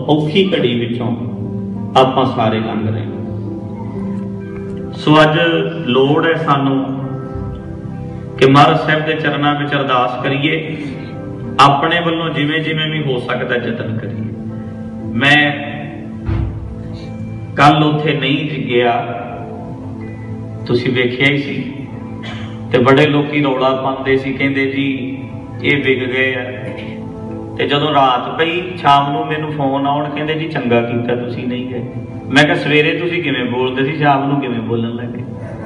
औखी घड़ी विचों आपां सारे लंघ रहे हैं। सो अज लोड़ है सानू कि महाराज साहब के चरणों में अरदास करिए, अपने वालों जिमें जिमें भी हो सकता जतन करिए। मैं कल उत्थे नहीं गया, तुसीं वेखिया ही सी, ते बड़े लोग रौला पाते सी, कहते जी ये विक गए है। ते जदों रात पई शाम नूं मैनूं फोन आउण, कहंदे जी चंगा कीता तुसीं नहीं गए। मैं कहा सवेरे तुसीं किवें बोलदे सी, शाम नूं किवें बोलण लगे?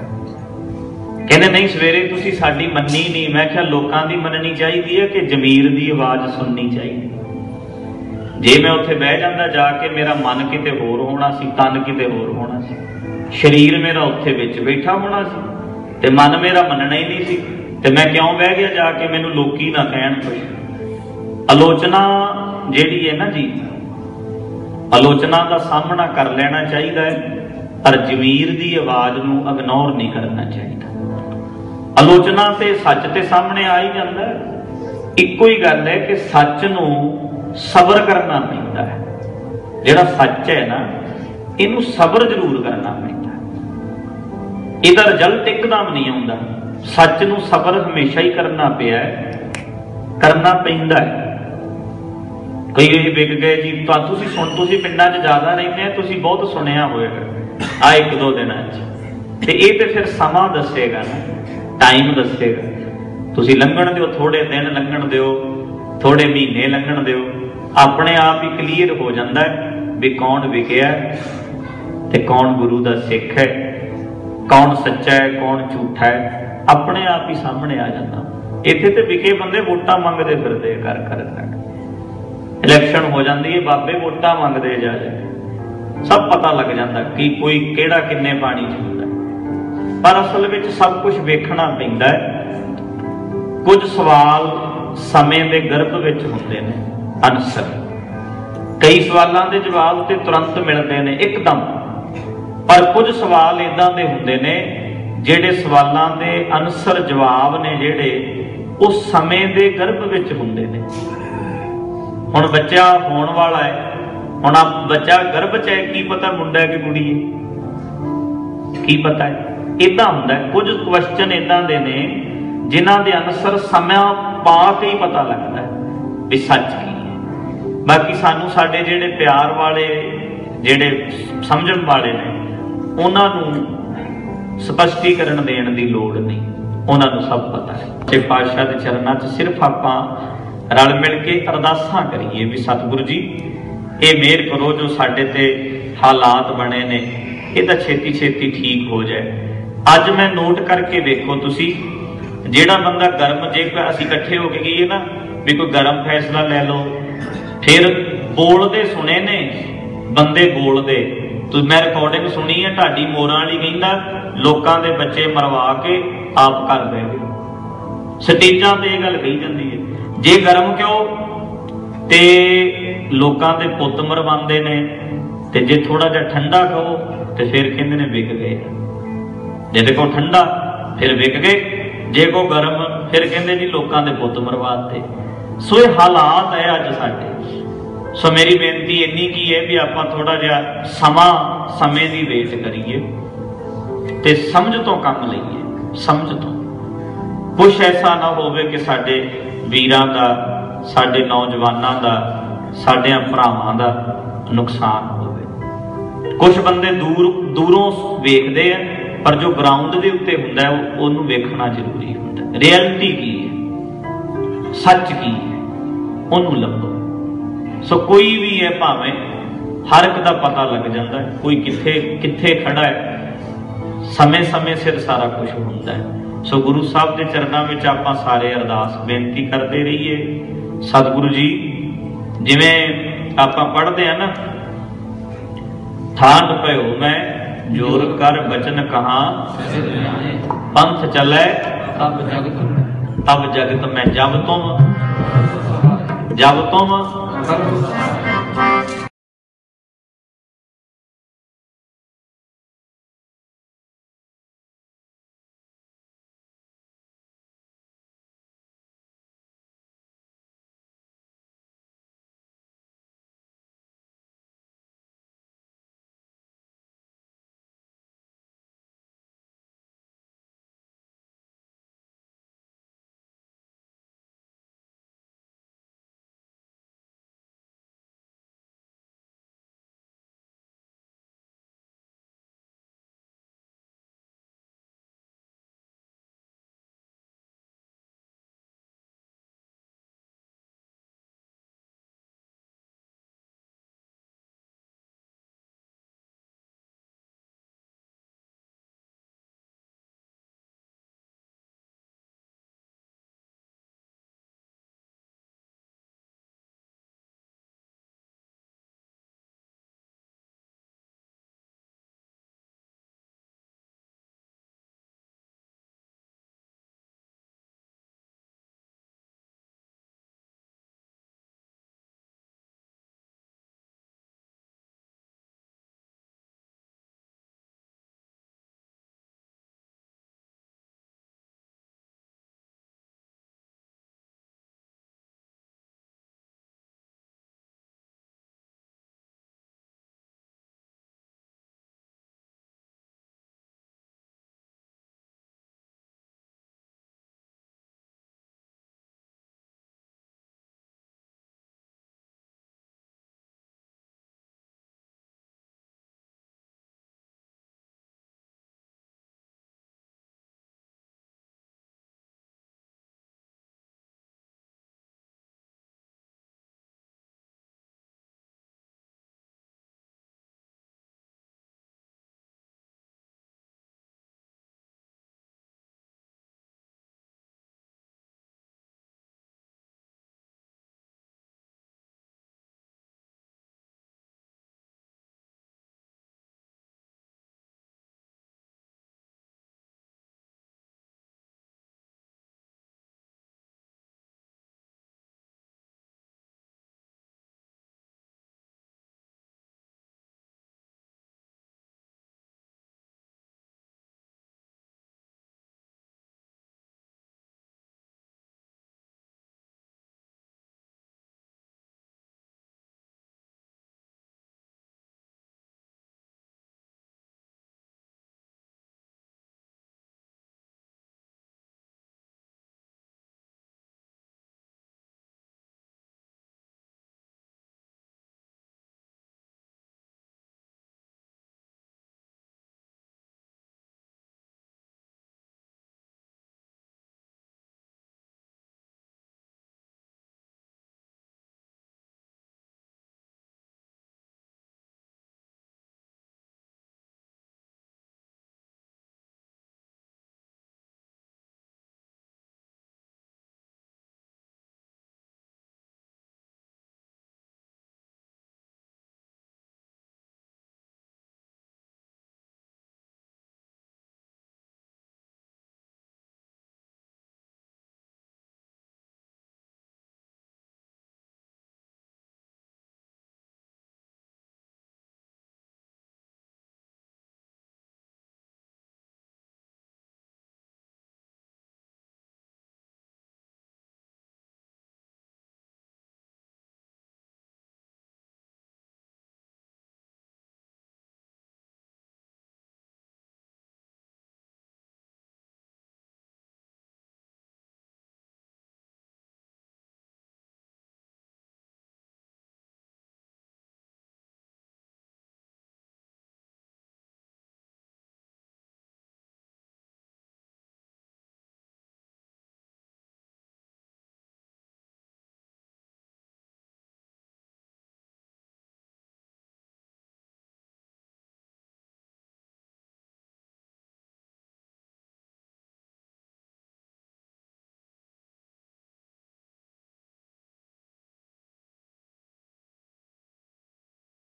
कहंदे नहीं सवेरे तुसीं साडी मन्नी नहीं। मैं कहा लोकां दी मननी चाहिदी है कि जमीर दी आवाज़ सुननी चाहिए। जे मैं उत्थे बह जांदा जाके, मेरा मन किते होर होना सी, तन किते होर होना सी, शरीर मेरा उत्थे विच बैठा होना सी, ते मन मेरा मनना ही नहीं सी। ते मैं क्यों बह गया जाके, मैनूं लोकी ना कहण कोई। आलोचना जिहड़ी है ना जी, आलोचना का सामना कर लेना चाहिए है, पर जमीर की आवाज़ नूं इग्नोर नहीं करना चाहिए। आलोचना से सच ते सामने आ ही जाता है। इक्को ही गल है कि सच नूं सबर करना पैंदा है। जिहड़ा सच है ना, इनू सबर जरूर करना पैंदा है। इहदा रिजल्ट एकदम नहीं आउंदा। सच नूं सबर हमेशा ही करना पिया है, करना पैंदा है। कई ये विक गए जी, तुसीं पिंडां 'च ज़्यादा रहिंदे, तुसीं बहुत सुनिया होएगा आ एक दो दिनां 'च। ते इह ते फिर समा दसेगा ना, टाइम दसेगा। तुसीं लंघण दिओ, थोड़े दिन लंघण दिओ, थोड़े महीने लंघण दिओ, अपने आप ही क्लीयर हो जाता है भी कौन विकिया ते कौन गुरु का सिख है, कौन सच्चा है कौन झूठा है, अपने आप ही सामने आ जाता। इत्थे ते विके बंदे वोटां मंगदे फिरदे कर कर कर, इलैक्शन हो जाती है, बाबे वोटां मंगते जा जाए, सब पता लग जाता कि कोई केड़ा किन्ने पानी च हुंदा। पर असल में सब कुछ वेखना पैंदा है। कुछ सवाल समय के गर्भ विच हुंदे ने आंसर, कई सवालों के जवाब तो तुरंत मिलते हैं एकदम, पर कुछ सवाल इदां दे हुंदे ने जिहड़े सवालों के आंसर जवाब ने जिहड़े उस समय के गर्भ विच हुंदे ने। हुण बच्चा होने वाला है, हुण बच्चा गर्भ च है, की पता मुंडा है कि कुड़ी है, की पता है। इदां हुंदा है। कुछ क्वेश्चन इदां दे ने जिन्हां दे आंसर समय पा के ही पता लगता है भी सच की है। बाकी सानू साडे जिहड़े प्यार वाले जिहड़े समझण वाले ने, उन्हां नूं स्पष्टीकरण देण दी लोड़ नहीं, उन्हां नूं सब पता है। जे पातशाह दे चरनां 'च सिर्फ आपां रल मिल के अरदासां करिए भी सतगुरु जी ये मेहर करो, जो साडे ते हालात बने ने ये छेती छेती ठीक हो जाए। अज मैं नोट करके देखो तुसी, जिहड़ा बंदा गर्म, जे असीं इकट्ठे होके गईए ना भी कोई गर्म फैसला लै लो, फिर बोलते सुने ने बंदे बोलते। तो मैं रिकॉर्डिंग सुनी है, ढाडी मोरां वाली कहंदा लोकां दे बच्चे मरवा के आप कर दे, स्टेजां ते इह गल कही जाती है। जे गर्म क्यों ते लोकां दे पुत्त मरवांदे ने, ते जे थोड़ा जिहा ठंडा कहो तो फिर कहंदे ने विक गए। जे देखो ठंडा फिर विक गए, जे को गर्म फिर कहंदे जी लोकां दे पुत्त मरवाते। सो ये हालात है अज साडे। सो मेरी बेनती इन्नी की है भी आपां थोड़ा जिहा समय की वेट करिए ते समझ तो काम लईए। समझ तो कुछ ऐसा ना होवे कि साडे वीरां दा, साडे नौजवानां दा, साडे भरावां दा नुकसान होवे। कुछ बंदे दूरों वेखदे हैं, पर जो ग्राउंड के उत्ते हुंदा है उहनूं वेखना जरूरी हुंदा। रियलिटी की है, सच की है, उहनूं लभो। सो कोई भी है भावें, हर एक दा पता लग जाता है कोई किथे खड़ा है। समय समय सिर सारा कुछ हुंदा है। सो गुरु साहब के चरणों में आपां सारे अरदास बेनती करते रहिए। सतगुरु जी जिवें आपां पढ़ते हैं ना, ठाठ पयो मैं जोर कर बचन कहा, पंथ चले तब जगत में, जब तुम